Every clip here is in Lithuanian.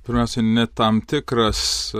Pirmiausia, ne tam tikras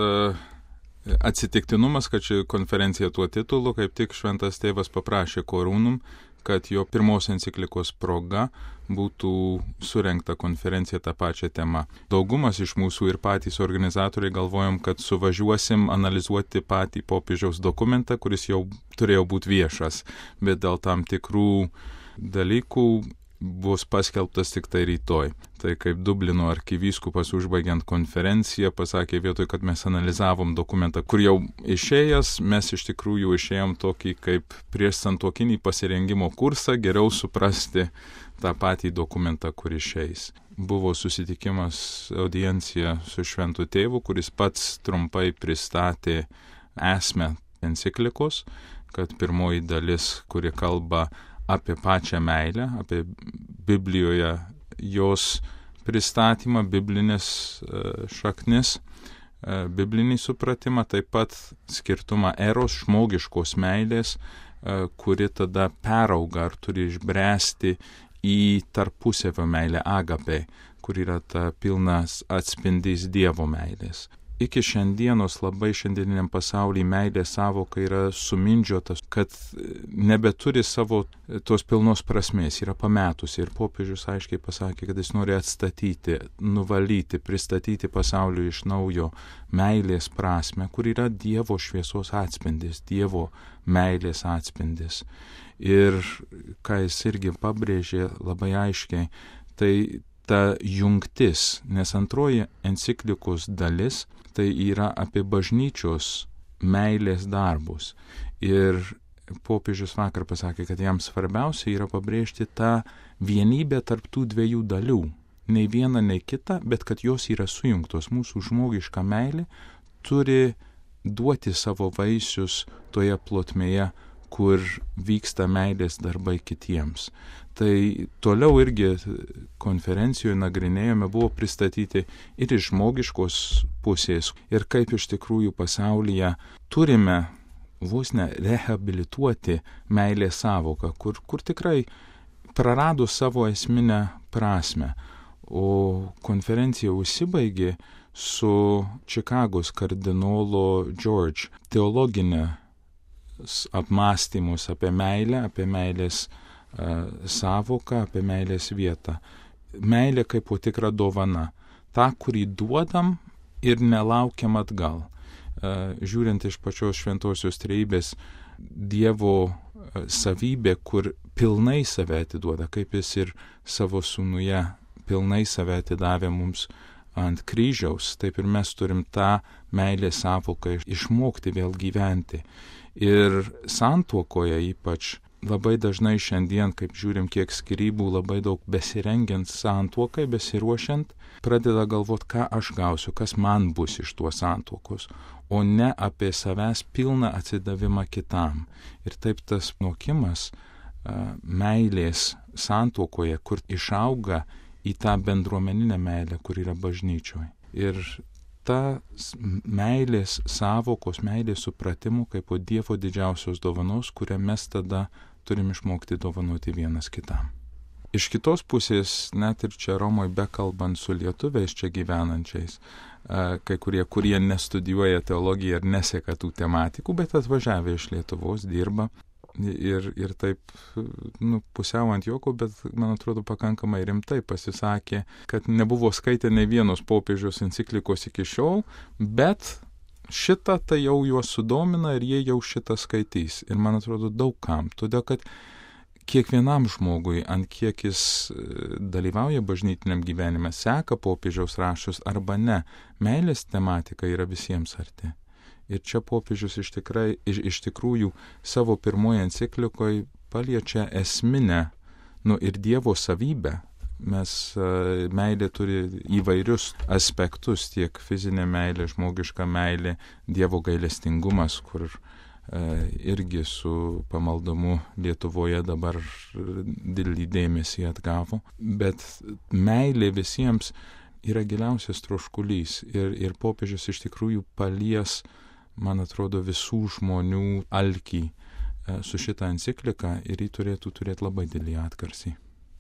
atsitiktinumas, kad ši konferencija tuo titulu, kaip tik šventas tėvas paprašė Korunum, kad jo pirmos enciklikos proga būtų surengta konferencija tą pačią temą. Daugumas iš mūsų ir patys organizatoriai galvojom, kad suvažiuosim analizuoti patį popiežiaus dokumentą, kuris jau turėjo būti viešas, bet dėl tam tikrų dalykų bus paskelbtas tik tai rytoj. Tai kaip Dublino arkivyskupas užbaigiant konferenciją pasakė, vietoj, kad mes analizavom dokumentą, kur jau išėjęs, mes iš tikrųjų išėjom tokį kaip prieš santuokinį pasirengimo kursą, geriau suprasti tą patį dokumentą, kur išeis. Buvo susitikimas, audiencija su šventu tėvu, kuris pats trumpai pristatė esmę enciklikos, kad pirmoji dalis, kuri kalba apie pačią meilę, apie Biblijoje jos pristatymą, biblinės šaknis, biblinį supratimą, taip pat skirtumą eros žmogiškos meilės, kuri tada perauga ar turi išbręsti į tarpusavio meilę agape, kur yra ta pilnas atspindys Dievo meilės. Iki šiandienos labai šiandieniniam pasaulyje meilės savoka yra sumindžiotas, kad nebeturi savo tos pilnos prasmės, yra pametusi. Ir popiežius aiškiai pasakė, kad jis nori atstatyti, nuvalyti, pristatyti pasauliui iš naujo meilės prasme, kur yra Dievo šviesos atspindis, Dievo meilės atspindis. Ir ką jis irgi pabrėžė labai aiškiai, tai ta jungtis, nes antroji enciklikos dalis tai yra apie bažnyčios meilės darbus. Ir popiežius vakar pasakė, kad jam svarbiausia yra pabrėžti tą vienybę tarp tų dviejų dalių. Nei viena, nei kita, bet kad jos yra sujungtos. Mūsų žmogiška meilė turi duoti savo vaisius toje plotmėje, kur vyksta meilės darbai kitiems. Tai toliau irgi konferencijoje nagrinėjome, buvo pristatyti ir iš žmogiškos pusės, ir kaip iš tikrųjų pasaulyje turime vos ne rehabilituoti meilės savoką, kur tikrai prarado savo esminę prasme. O konferencija užsibaigė su Čikagos kardinolo George teologinė apmąstymus apie meilę, apie meilės savoką, apie meilės vietą. Meilė kaip po tikra dovana. Ta, kurį duodam ir nelaukiam atgal. Žiūrint iš pačios šventosios trejybės, Dievo savybė, kur pilnai save atiduoda, kaip jis ir savo sūnuje pilnai save atidavė mums ant kryžiaus, taip ir mes turim tą meilės savoką išmokti vėl gyventi. Ir santuokoje ypač labai dažnai šiandien, kaip žiūrim, kiek skyrybų, labai daug besirengiant santuokai, besiruošiant, pradeda galvoti, ką aš gausiu, kas man bus iš tuos santuokos, o ne apie savęs pilną atsidavimą kitam. Ir taip tas mokymas meilės santuokoje, kur išauga į tą bendruomeninę meilę, kur yra bažnyčioje. Ir ta meilės savokos, meilės supratimų kaip po Dievo didžiausios dovanos, kurią mes tada turim išmokti dovanoti vienas kitam. Iš kitos pusės, net ir čia Romoje bekalbant su lietuviais čia gyvenančiais, kai kurie nestudijuoja teologiją ir neseka tų tematikų, bet atvažiavę iš Lietuvos dirba ir taip pusiau ant juoko, bet man atrodo pakankamai rimtai pasisakė, kad nebuvo skaitę nei vienos popiežiaus enciklikos iki šiol, bet šitą tai jau juos sudomina ir jie jau šitą skaitys. Ir man atrodo daug kam, todėl kad kiekvienam žmogui, ant kiek jis dalyvauja bažnytiniam gyvenime, seka popiežiaus raštus arba ne, meilės tematika yra visiems arti. Ir čia popiežius iš tikrųjų savo pirmoje enciklikoje paliečia esminę, ir Dievo savybę. Meilė turi įvairius aspektus, tiek fizinė meilė, žmogiška meilė, Dievo gailestingumas, kur irgi su pamaldumu Lietuvoje dabar didelį dėmesį atgavo. Bet meilė visiems yra giliausias troškulys ir popiežius iš tikrųjų palies, man atrodo, visų žmonių alkį su šitą encikliką ir jį turėtų turėti labai didelį atgarsį.